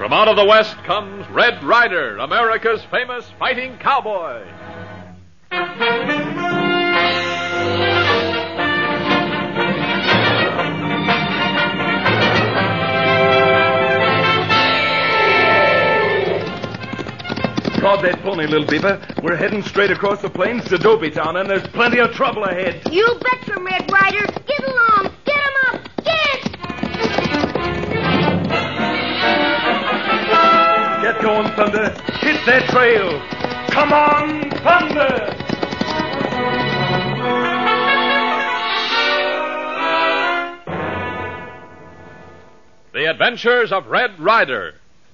From out of the West comes Red Ryder, America's famous fighting cowboy. Prod that pony, little beaver. We're heading straight across the plains to Dobie Town, and there's plenty of trouble ahead. You betcha, Red Ryder. Get along. Get him up. Get! Get going, Thunder. Hit that trail. Come on, Thunder! The Adventures of Red Ryder.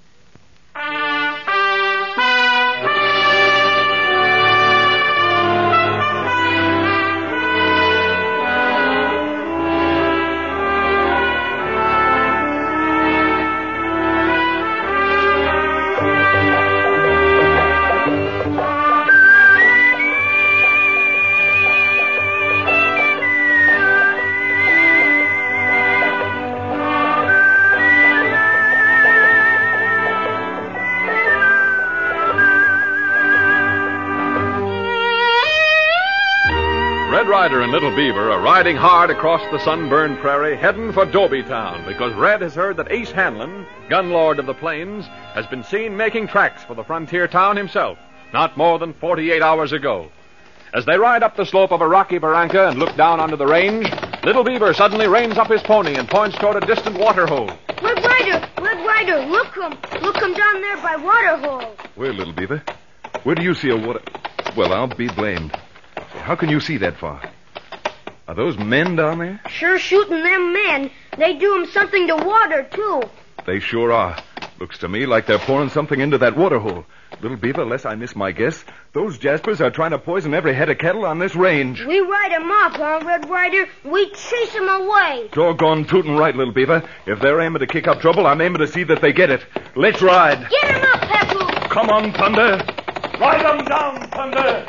Red Ryder and Little Beaver are riding hard across the sunburned prairie, heading for Dobie Town, because Red has heard that Ace Hanlon, gun lord of the plains, has been seen making tracks for the frontier town himself, not more than 48 hours ago. As they ride up the slope of a rocky barranca and look down onto the range, Little Beaver suddenly reins up his pony and points toward a distant water hole. Red Ryder, look him down there by water hole. Where, Little Beaver? Where do you see a water... Well, I'll be blamed. How can you see that far? Are those men down there? Sure shooting them men. They do 'em something to water, too. They sure are. Looks to me like they're pouring something into that water hole. Little Beaver, unless I miss my guess, those Jaspers are trying to poison every head of cattle on this range. We ride 'em off, huh, Red Ryder? We chase 'em away. Doggone tootin' right, Little Beaver. If they're aiming to kick up trouble, I'm aiming to see that they get it. Let's ride. Get 'em up, Papoose. Come on, Thunder. Ride 'em down, Thunder.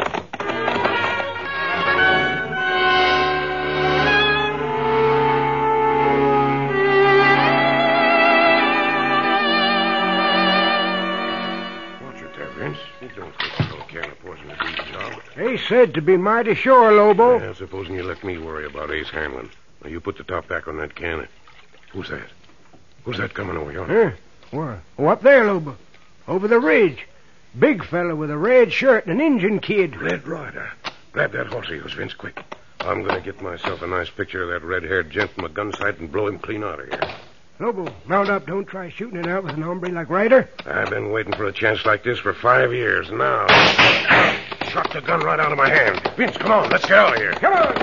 They said to be mighty sure, Lobo. Yeah, supposing you let me worry about Ace Hanlon. Now, you put the top back on that cannon. Who's that? Who's that coming over yonder? Huh? Well, up there, Lobo. Over the ridge. Big fella with a red shirt and an Injun kid. Red Ryder. Grab that horse of yours, Vince, quick. I'm going to get myself a nice picture of that red-haired gent from a gun sight and blow him clean out of here. Lobo, mount up. Don't try shooting it out with an hombre like Ryder. I've been waiting for a chance like this for 5 years now. Shot the gun right out of my hand. Vince, come on. Let's get out of here. Come on.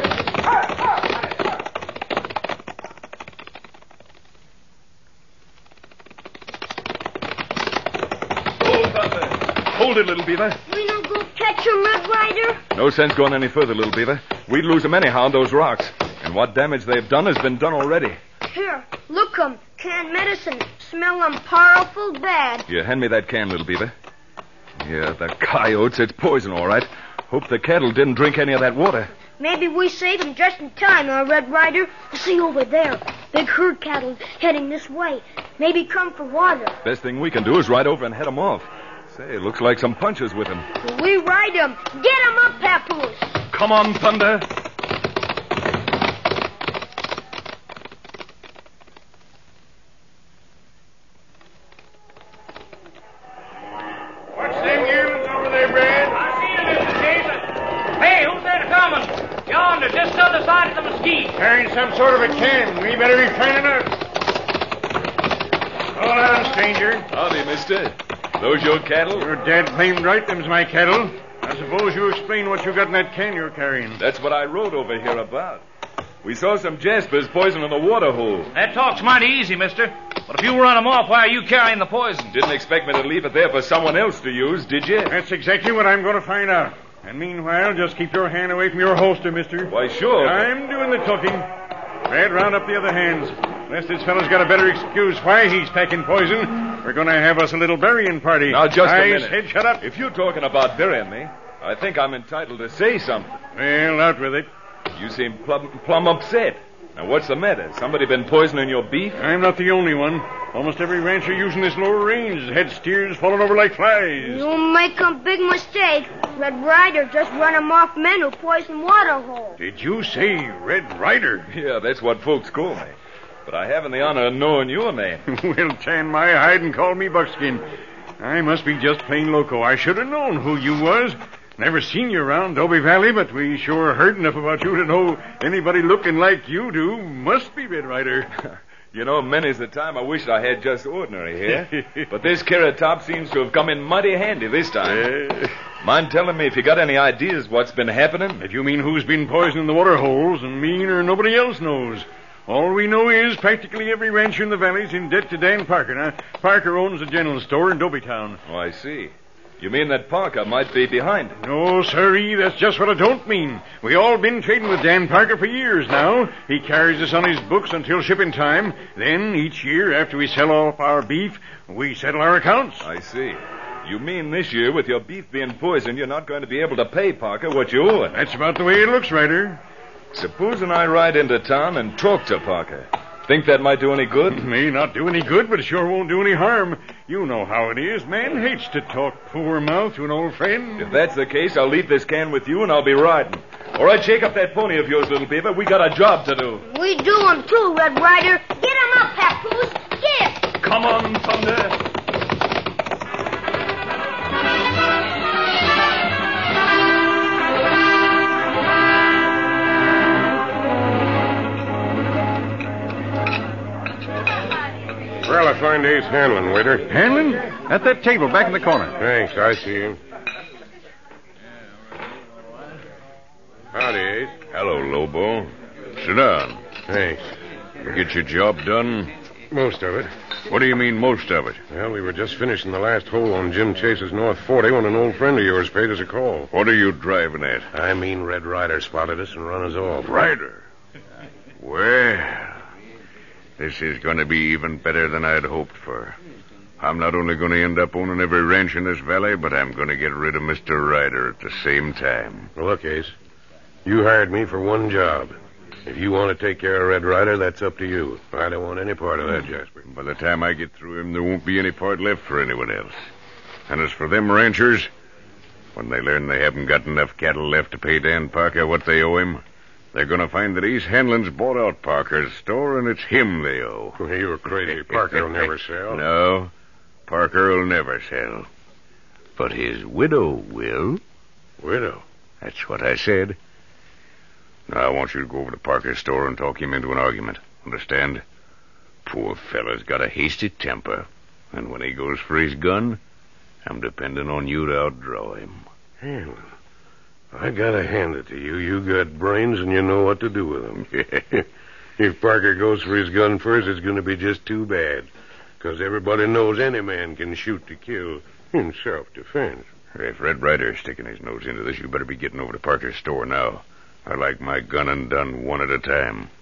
Hold it, Little Beaver. We don't go catch 'em, Red Ryder. No sense going any further, Little Beaver. We'd lose them anyhow on those rocks. And what damage they've done has been done already. Here, look 'em. Canned medicine. Smell 'em powerful bad. Here, hand me that can, Little Beaver. Yeah, the coyotes, it's poison, all right. Hope the cattle didn't drink any of that water. Maybe we saved 'em just in time, Red Ryder. See over there. Big herd cattle heading this way. Maybe come for water. Best thing we can do is ride over and head them off. Say, it looks like some punches with them. We ride 'em. Get 'em up, Papoose. Come on, Thunder. What's them yells over there, Brad? I see you, Mr. Jason. Hey, who's that coming? Yonder, just the other side of the mesquite. Carrying some sort of a can. We better be training up. Hold on, stranger. Howdy, mister. Those your cattle? You're dead claimed right, them's my cattle. I suppose you explain what you got in that can you're carrying. That's what I rode over here about. We saw some Jaspers poisoning the water hole. That talk's mighty easy, mister. But if you run 'em off, why are you carrying the poison? Didn't expect me to leave it there for someone else to use, did you? That's exactly what I'm going to find out. And meanwhile, just keep your hand away from your holster, mister. Why, sure. I'm doing the talking. Red, round up the other hands. Unless this fellow's got a better excuse why he's packing poison, we're going to have us a little burying party. Now, just a minute. I said shut up. If you're talking about burying me, I think I'm entitled to say something. Well, out with it. You seem plumb upset. Now, what's the matter? Somebody been poisoning your beef? I'm not the only one. Almost every rancher using this lower range has had steers falling over like flies. You make a big mistake. Red Ryder just run 'em off men who poison water holes. Did you say Red Ryder? Yeah, that's what folks call me. But I haven't the honor of knowing your name. Well, tan my hide and call me Buckskin. I must be just plain loco. I should have known who you was. Never seen you around Dobie Valley, but we sure heard enough about you to know anybody looking like you do must be Red Ryder. You know, many's the time I wished I had just ordinary hair. But this carrot top seems to have come in mighty handy this time. Mind telling me if you got any ideas what's been happening? If you mean who's been poisoning the water holes, and me or nobody else knows. All we know is practically every rancher in the valley's in debt to Dan Parker. Now, Parker owns a general store in Dobie-town. Oh, I see. You mean that Parker might be behind it? No, sirree, that's just what I don't mean. We all been trading with Dan Parker for years now. He carries us on his books until shipping time. Then, each year, after we sell off our beef, we settle our accounts. I see. You mean this year, with your beef being poisoned, you're not going to be able to pay Parker what you owe him? That's about the way it looks, Ryder. Supposing I ride into town and talk to Parker. Think that might do any good? May not do any good, but it sure won't do any harm. You know how it is. Man hates to talk poor mouth to an old friend. If that's the case, I'll leave this can with you and I'll be riding. All right, shake up that pony of yours, little beaver. We got a job to do. We do 'em too, Red Ryder. Get 'em up, Papoose. Get! Come on, Thunder. Well, I find Ace Hanlon, waiter. Hanlon? At that table back in the corner. Thanks, I see him. Howdy, Ace. Hello, Lobo. Sit down. Thanks. You get your job done? Most of it. What do you mean, most of it? Well, we were just finishing the last hole on Jim Chase's North 40 when an old friend of yours paid us a call. What are you driving at? I mean, Red Ryder spotted us and run us off. Ryder? Well, this is going to be even better than I'd hoped for. I'm not only going to end up owning every ranch in this valley, but I'm going to get rid of Mr. Ryder at the same time. Well, look, Ace, you hired me for one job. If you want to take care of Red Ryder, that's up to you. I don't want any part of that, Jasper. By the time I get through him, there won't be any part left for anyone else. And as for them ranchers, when they learn they haven't got enough cattle left to pay Dan Parker what they owe him, they're going to find that Ace Hanlon's bought out Parker's store, and it's him they owe. Well, you were crazy. Parker will never sell. No, Parker will never sell. But his widow will. Widow? That's what I said. Now, I want you to go over to Parker's store and talk him into an argument. Understand? Poor fella's got a hasty temper. And when he goes for his gun, I'm depending on you to outdraw him. Hanlon, I gotta hand it to you. You got brains and you know what to do with them. If Parker goes for his gun first, it's going to be just too bad. Because everybody knows any man can shoot to kill in self-defense. If Red Ryder's sticking his nose into this, you better be getting over to Parker's store now. I like my gunning done one at a time.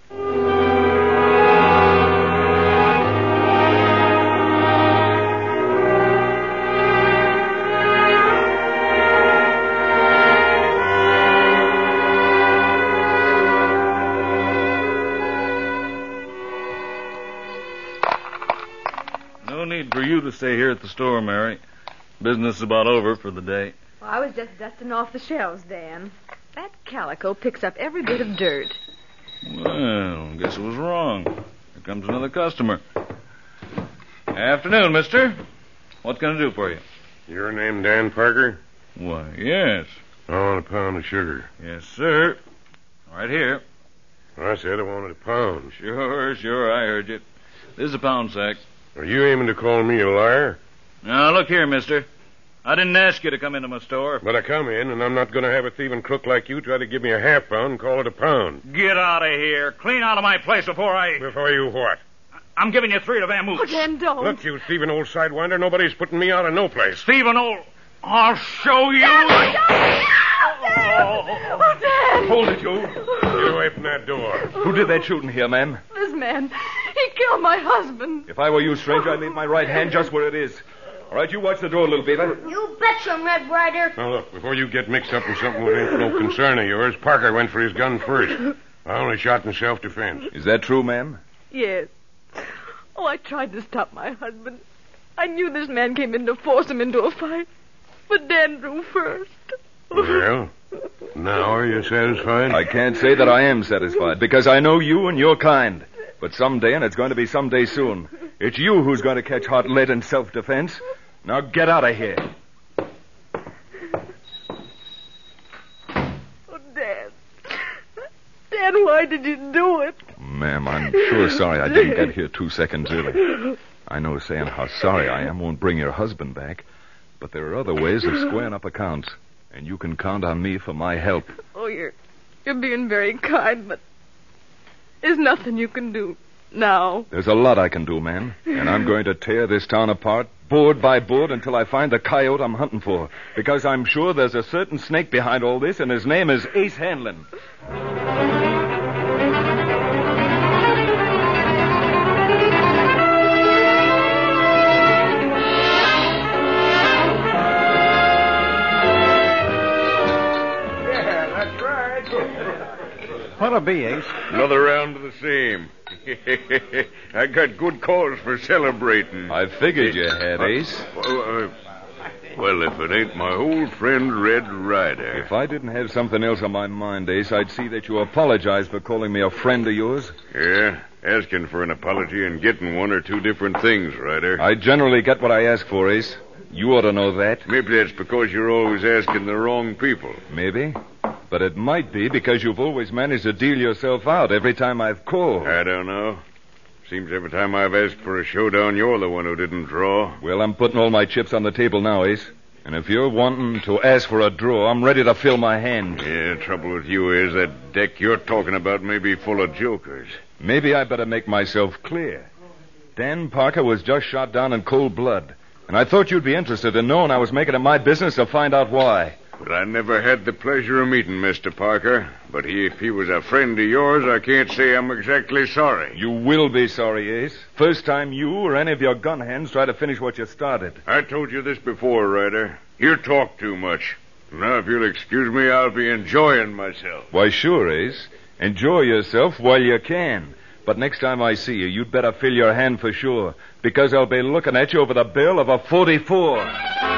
No need for you to stay here at the store, Mary. Business is about over for the day. Well, I was just dusting off the shelves, Dan. That calico picks up every bit of dirt. Well, guess it was wrong. Here comes another customer. Afternoon, mister. What can I do for you? Your name Dan Parker? Why, yes. I want a pound of sugar. Yes, sir. Right here. I said I wanted a pound. Sure, I heard you. This is a pound sack. Are you aiming to call me a liar? Now, look here, mister. I didn't ask you to come into my store. But I come in, and I'm not going to have a thieving crook like you try to give me a half pound and call it a pound. Get out of here. Clean out of my place before I... Before you what? I'm giving you 3 to vamoose. Oh, Dan, don't. Look, you thieving old sidewinder, nobody's putting me out of no place. Stephen Old, I'll show you. Dan! Oh, Dan! Hold it, you. Get away from that door. Who did that shooting here, ma'am? This man, he killed my husband. If I were you, stranger, I'd leave my right hand just where it is. All right, you watch the door, little beaver. You betcha, Red Ryder. Now, look, before you get mixed up in something that ain't no concern of yours, Parker went for his gun first. I only shot in self-defense. Is that true, ma'am? Yes. Oh, I tried to stop my husband. I knew this man came in to force him into a fight. But Dan drew first. Well, now are you satisfied? I can't say that I am satisfied, because I know you and your kind. But someday, and it's going to be someday soon, it's you who's going to catch hot lead in self-defense. Now get out of here. Oh, Dan. Dan, why did you do it? Ma'am, I'm sure sorry I didn't get here 2 seconds early. I know saying how sorry I am won't bring your husband back, but there are other ways of squaring up accounts, and you can count on me for my help. Oh, you're being very kind, but there's nothing you can do now. There's a lot I can do, ma'am, and I'm going to tear this town apart, board by board, until I find the coyote I'm hunting for, because I'm sure there's a certain snake behind all this, and his name is Ace Hanlon. What'll be, Ace? Another round of the same. I got good cause for celebrating. I figured you had, Ace. Well, if it ain't my old friend Red Ryder. If I didn't have something else on my mind, Ace, I'd see that you apologize for calling me a friend of yours. Yeah, asking for an apology and getting one are two different things, Ryder. I generally get what I ask for, Ace. You ought to know that. Maybe that's because you're always asking the wrong people. Maybe. But it might be because you've always managed to deal yourself out every time I've called. I don't know. Seems every time I've asked for a showdown, you're the one who didn't draw. Well, I'm putting all my chips on the table now, Ace. And if you're wanting to ask for a draw, I'm ready to fill my hand. Yeah, trouble with you is that deck you're talking about may be full of jokers. Maybe I better make myself clear. Dan Parker was just shot down in cold blood. And I thought you'd be interested in knowing I was making it my business to find out why. But I never had the pleasure of meeting Mr. Parker. But if he was a friend of yours, I can't say I'm exactly sorry. You will be sorry, Ace. First time you or any of your gun hands try to finish what you started. I told you this before, Ryder. You talk too much. Now, if you'll excuse me, I'll be enjoying myself. Why, sure, Ace. Enjoy yourself while you can. But next time I see you, you'd better fill your hand for sure, because I'll be looking at you over the barrel of a .44.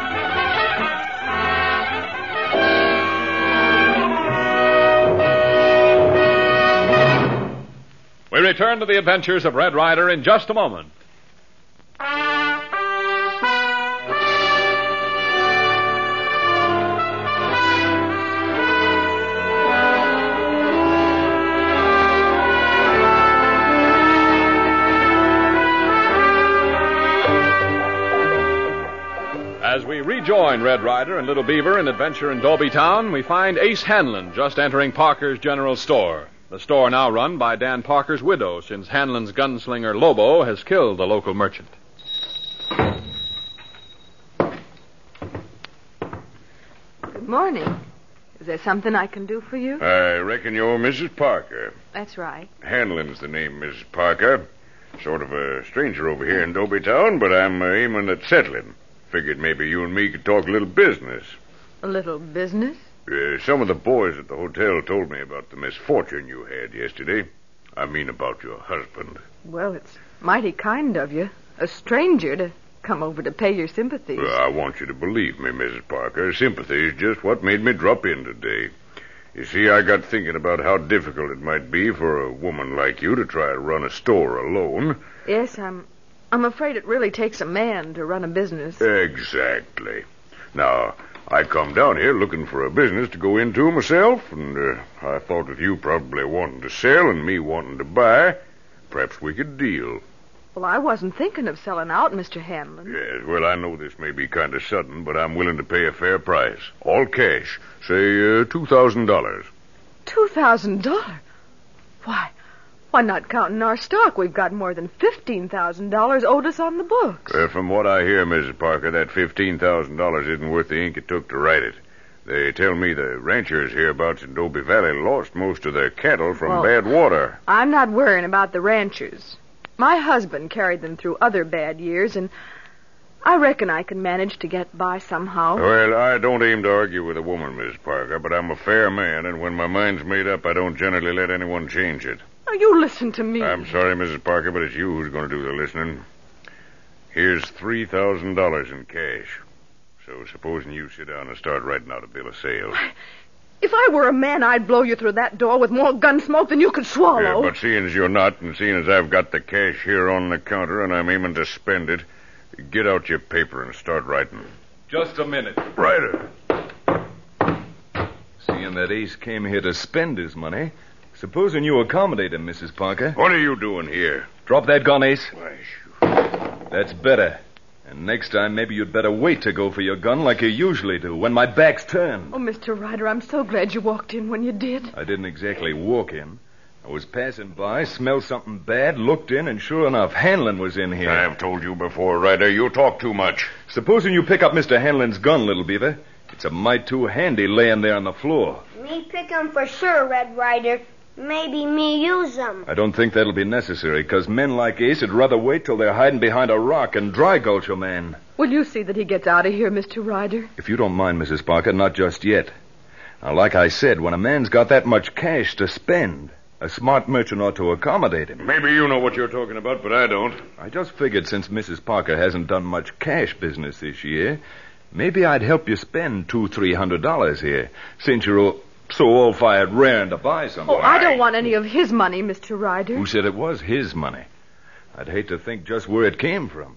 We return to the adventures of Red Ryder in just a moment. As we rejoin Red Ryder and Little Beaver in adventure in Dobie Town, we find Ace Hanlon just entering Parker's General Store. The store now run by Dan Parker's widow, since Hanlon's gunslinger Lobo has killed the local merchant. Good morning. Is there something I can do for you? I reckon you're Mrs. Parker. That's right. Hanlon's the name, Mrs. Parker. Sort of a stranger over here in Dobie Town, but I'm aiming at settling. Figured maybe you and me could talk a little business. A little business? Some of the boys at the hotel told me about the misfortune you had yesterday. I mean about your husband. Well, it's mighty kind of you, a stranger, to come over to pay your sympathies. I want you to believe me, Mrs. Parker. Sympathy is just what made me drop in today. You see, I got thinking about how difficult it might be for a woman like you to try to run a store alone. Yes, I'm afraid it really takes a man to run a business. Exactly. Now, I come down here looking for a business to go into myself, and I thought with you probably wanting to sell and me wanting to buy, perhaps we could deal. Well, I wasn't thinking of selling out, Mr. Hanlon. Yes, well, I know this may be kind of sudden, but I'm willing to pay a fair price. All cash. Say, $2,000. $2,000? Why, not counting our stock, we've got more than $15,000 owed us on the books. From what I hear, Mrs. Parker, that $15,000 isn't worth the ink it took to write it. They tell me the ranchers hereabouts in Dobie Valley lost most of their cattle from bad water. I'm not worrying about the ranchers. My husband carried them through other bad years, and I reckon I can manage to get by somehow. Well, I don't aim to argue with a woman, Miss Parker, but I'm a fair man, and when my mind's made up, I don't generally let anyone change it. Now, you listen to me. I'm sorry, Mrs. Parker, but it's you who's going to do the listening. Here's $3,000 in cash. So supposing you sit down and start writing out a bill of sale. If I were a man, I'd blow you through that door with more gun smoke than you could swallow. Yeah, but seeing as you're not, and seeing as I've got the cash here on the counter and I'm aiming to spend it, get out your paper and start writing. Just a minute. Ryder. Seeing that Ace came here to spend his money, supposing you accommodate him, Mrs. Parker. What are you doing here? Drop that gun, Ace. Why, shoot. That's better. And next time, maybe you'd better wait to go for your gun like you usually do, when my back's turned. Oh, Mr. Ryder, I'm so glad you walked in when you did. I didn't exactly walk in. I was passing by, smelled something bad, looked in, and sure enough, Hanlon was in here. I've told you before, Ryder, you talk too much. Supposing you pick up Mr. Hanlon's gun, Little Beaver. It's a mite too handy laying there on the floor. Me pick 'em for sure, Red Ryder. Maybe me use 'em. I don't think that'll be necessary, because men like Ace would rather wait till they're hiding behind a rock and dry gulch a man. Will you see that he gets out of here, Mr. Ryder? If you don't mind, Mrs. Parker, not just yet. Now, like I said, when a man's got that much cash to spend, a smart merchant ought to accommodate him. Maybe you know what you're talking about, but I don't. I just figured since Mrs. Parker hasn't done much cash business this year, maybe I'd help you spend $200-300 here, since you're so all-fired raring to buy something. Oh, I don't want any of his money, Mr. Ryder. Who said it was his money? I'd hate to think just where it came from.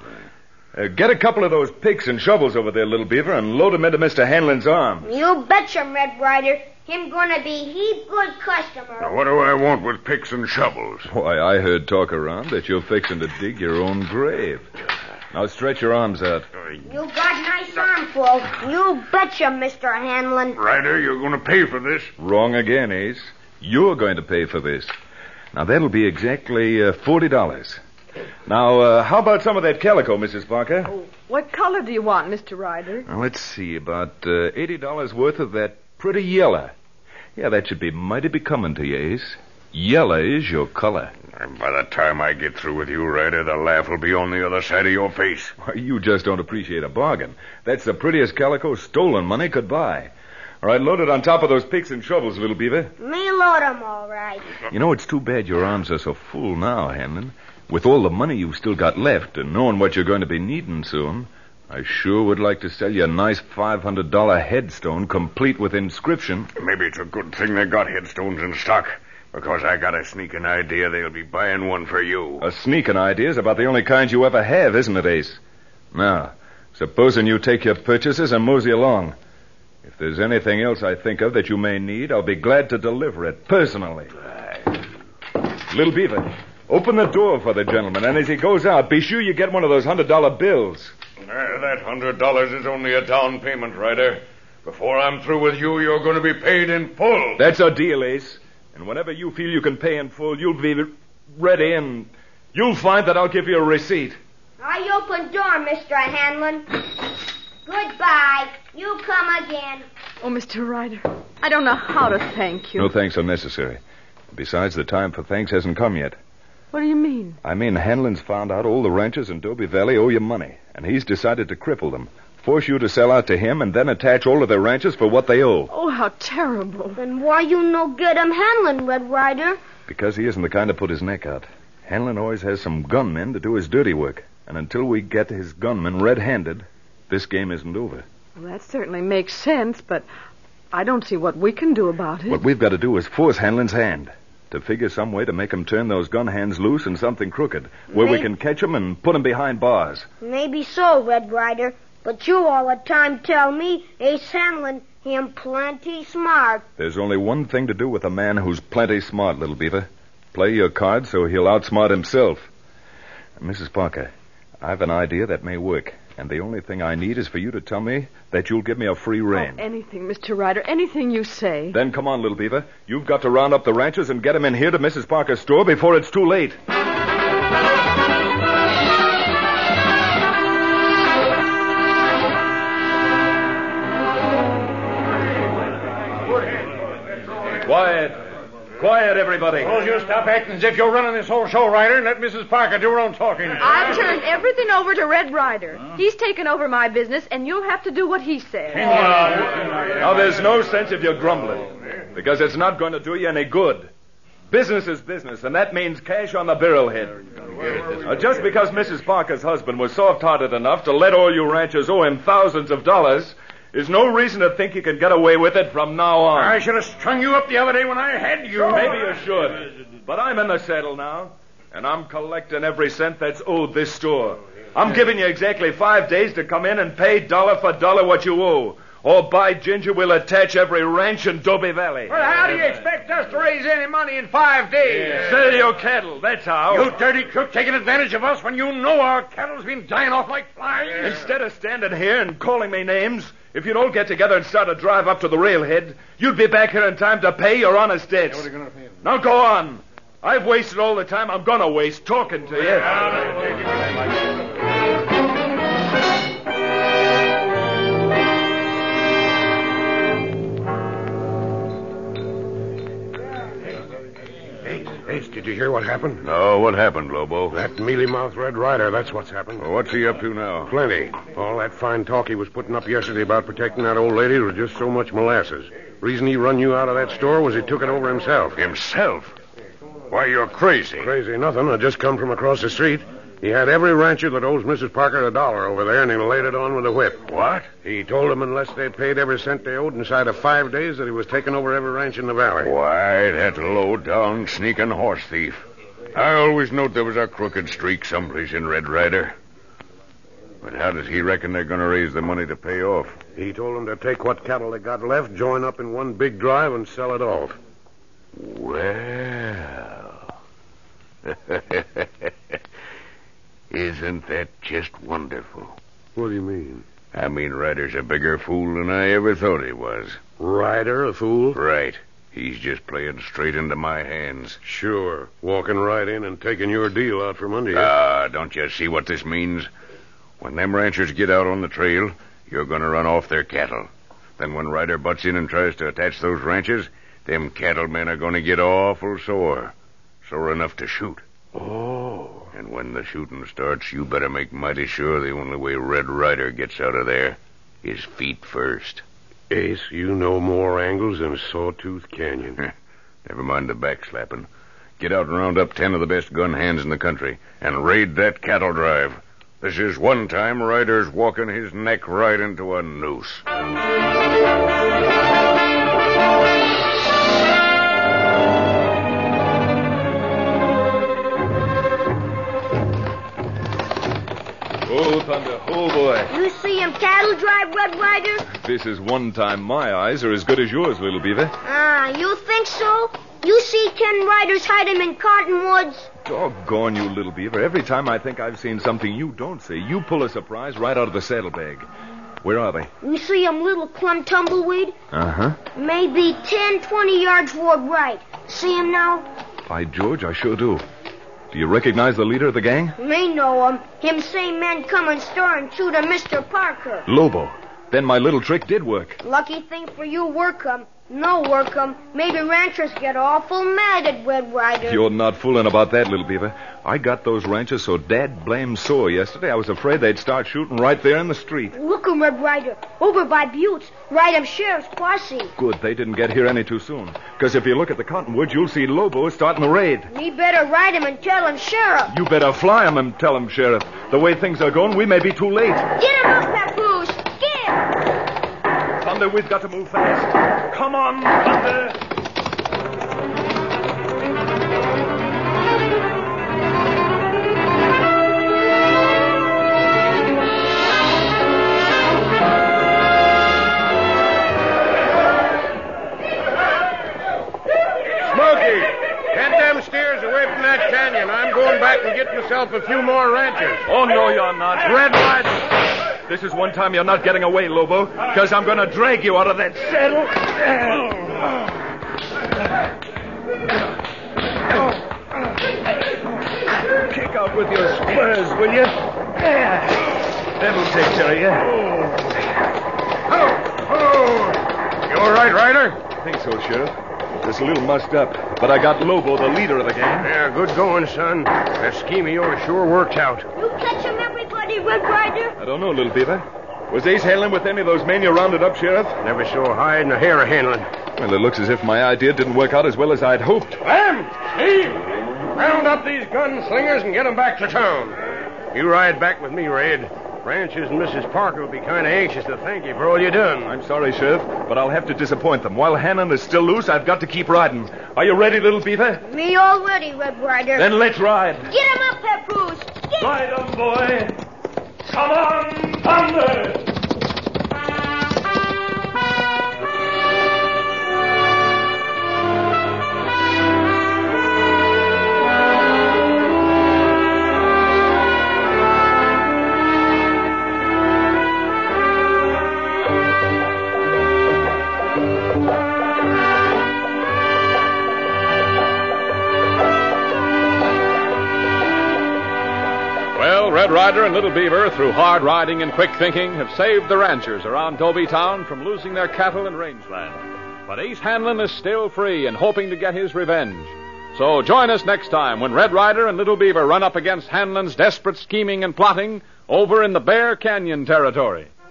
Get a couple of those picks and shovels over there, Little Beaver, and load them into Mr. Hanlon's arms. You betcha, Red Ryder. Him gonna be heap good customer. Now, what do I want with picks and shovels? Why, I heard talk around that you're fixing to dig your own grave. Now stretch your arms out. You got nice armful. You betcha, Mr. Hanlon. Ryder, you're going to pay for this. Wrong again, Ace. You're going to pay for this. Now, that'll be exactly $40. Now, how about some of that calico, Mrs. Parker? Oh, what color do you want, Mr. Ryder? Now, let's see, about $80 worth of that pretty yellow. Yeah, that should be mighty becoming to you, Ace. Yellow is your color. And by the time I get through with you, Ryder, the laugh will be on the other side of your face. Why, you just don't appreciate a bargain. That's the prettiest calico stolen money could buy. All right, load it on top of those picks and shovels, Little Beaver. Me load 'em all right. You know, it's too bad your arms are so full now, Hanlon. With all the money you've still got left and knowing what you're going to be needing soon, I sure would like to sell you a nice $500 headstone complete with inscription. Maybe it's a good thing they got headstones in stock, because I got a sneaking idea they'll be buying one for you. A sneaking idea is about the only kind you ever have, isn't it, Ace? Now, supposing you take your purchases and mosey along. If there's anything else I think of that you may need, I'll be glad to deliver it personally. Little Beaver, open the door for the gentleman, and as he goes out, be sure you get one of those $100 bills. That $100 is only a down payment, Ryder. Before I'm through with you, you're going to be paid in full. That's a deal, Ace. And whenever you feel you can pay in full, you'll be ready, and you'll find that I'll give you a receipt. I open door, Mr. Hanlon. Goodbye. You come again. Oh, Mr. Ryder, I don't know how to thank you. No thanks are necessary. Besides, the time for thanks hasn't come yet. What do you mean? I mean, Hanlon's found out all the ranchers in Dobie Valley owe you money, and he's decided to cripple them, force you to sell out to him, and then attach all of their ranches for what they owe. Oh, how terrible. Then why you no get him Hanlon, Red Ryder? Because he isn't the kind to put his neck out. Hanlon always has some gunmen to do his dirty work, and until we get his gunmen red-handed, this game isn't over. Well, that certainly makes sense, but I don't see what we can do about it. What we've got to do is force Hanlon's hand, to figure some way to make him turn those gun hands loose in something crooked, where we can catch him and put him behind bars. Maybe so, Red Ryder. But you all the time tell me Ace Hanlon, him plenty smart. There's only one thing to do with a man who's plenty smart, Little Beaver. Play your cards so he'll outsmart himself. Mrs. Parker, I've an idea that may work. And the only thing I need is for you to tell me that you'll give me a free rein. Oh, anything, Mr. Ryder, anything you say. Then come on, Little Beaver. You've got to round up the ranchers and get them in here to Mrs. Parker's store before it's too late. Quiet. Quiet, everybody. Suppose you stop acting as if you're running this whole show, Ryder, and let Mrs. Parker do her own talking. I've turned everything over to Red Ryder. He's taken over my business, and you'll have to do what he says. Now, there's no sense if you're grumbling, because it's not going to do you any good. Business is business, and that means cash on the barrelhead. Just because Mrs. Parker's husband was soft-hearted enough to let all you ranchers owe him thousands of dollars is no reason to think you can get away with it from now on. I should have strung you up the other day when I had you. Maybe you should. But I'm in the saddle now, and I'm collecting every cent that's owed this store. I'm giving you exactly 5 days to come in and pay dollar for dollar what you owe. Or, by ginger, we'll attach every ranch in Dobie Valley. Well, how do you expect us to raise any money in 5 days? Sell your cattle, that's how. You dirty crook taking advantage of us when you know our cattle's been dying off like flies. Instead of standing here and calling me names, if you'd all get together and start a drive up to the railhead, you'd be back here in time to pay your honest debts. What are you going to pay him? Now go on. I've wasted all the time I'm going to waste talking to you. Ace, did you hear what happened? No, what happened, Lobo? That mealy-mouthed Red Rider, that's what's happened. Well, what's he up to now? Plenty. All that fine talk he was putting up yesterday about protecting that old lady was just so much molasses. Reason he run you out of that store was he took it over himself. Himself? Why, you're crazy. Crazy nothing. I just come from across the street. He had every rancher that owes Mrs. Parker $1 over there, and he laid it on with a whip. What? He told them unless they paid every cent they owed inside of 5 days that he was taking over every ranch in the valley. Why, that low-down, sneaking horse thief. I always knowed there was a crooked streak someplace in Red Rider. But how does he reckon they're going to raise the money to pay off? He told them to take what cattle they got left, join up in one big drive, and sell it off. Well... Isn't that just wonderful? What do you mean? I mean, Ryder's a bigger fool than I ever thought he was. Ryder, a fool? Right. He's just playing straight into my hands. Sure. Walking right in and taking your deal out from under you. Don't you see what this means? When them ranchers get out on the trail, you're going to run off their cattle. Then when Ryder butts in and tries to attach those ranches, them cattlemen are going to get awful sore. Sore enough to shoot. Oh. And when the shooting starts, you better make mighty sure the only way Red Rider gets out of there is feet first. Ace, you know more angles than Sawtooth Canyon. Never mind the backslapping. Get out and round up 10 of the best gun hands in the country and raid that cattle drive. This is one time Ryder's walking his neck right into a noose. Oh, Thunder. Oh, boy. You see him cattle drive, Red Rider? This is one time my eyes are as good as yours, Little Beaver. You think so? You see 10 riders hide him in cottonwoods? Doggone you, Little Beaver. Every time I think I've seen something you don't see, you pull a surprise right out of the saddlebag. Where are they? You see him little clump tumbleweed? Uh-huh. Maybe 10, 20 yards toward right. See him now? By George, I sure do. Do you recognize the leader of the gang? Me know him. Him same man come and store and shoot a Mr. Parker. Lobo. Then my little trick did work. Lucky thing for you, work 'em. No work 'em. Maybe ranchers get awful mad at Red Rider. You're not fooling about that, Little Beaver. I got those ranchers so dad-blame sore yesterday, I was afraid they'd start shooting right there in the street. Look 'em, Red Rider. Over by Buttes. Right of Sheriff's posse. Good, they didn't get here any too soon. Because if you look at the cottonwoods, you'll see Lobo starting the raid. We better ride him and tell him, Sheriff. You better fly him and tell him, Sheriff. The way things are going, we may be too late. Get him up, Papoose. Get him. Thunder, we've got to move fast. Come on, Thunder. Smokey, get them steers away from that canyon. I'm going back and get myself a few more ranchers. Oh, no, you're not. Red Rider. This is one time you're not getting away, Lobo, because I'm going to drag you out of that saddle. Kick out with your spurs, will you? That'll take care of you. You all right, Ryder? I think so, Sheriff. Just a little mussed up, but I got Lobo, the leader of the gang. Yeah, good going, son. That scheme of yours sure worked out. You catch him, everybody, Red Rider? I don't know, Little Beaver. Was Ace handling with any of those men you rounded up, Sheriff? Never saw a hide and a hair of handling. Well, it looks as if my idea didn't work out as well as I'd hoped. Lem! Steve! Round up these gunslingers and get them back to town. You ride back with me, Red. Ranchers and Mrs. Parker will be kind of anxious to thank you for all you done. I'm sorry, Sheriff, but I'll have to disappoint them. While Hannon is still loose, I've got to keep riding. Are you ready, little beaver? Me all ready, Red Rider. Then let's ride. Get him up, Papoose. Ride 'em, boy. Come on, thunder! Red Rider and Little Beaver, through hard riding and quick thinking, have saved the ranchers around Dobie Town from losing their cattle and rangeland. But Ace Hanlon is still free and hoping to get his revenge. So join us next time when Red Rider and Little Beaver run up against Hanlon's desperate scheming and plotting over in the Bear Canyon territory.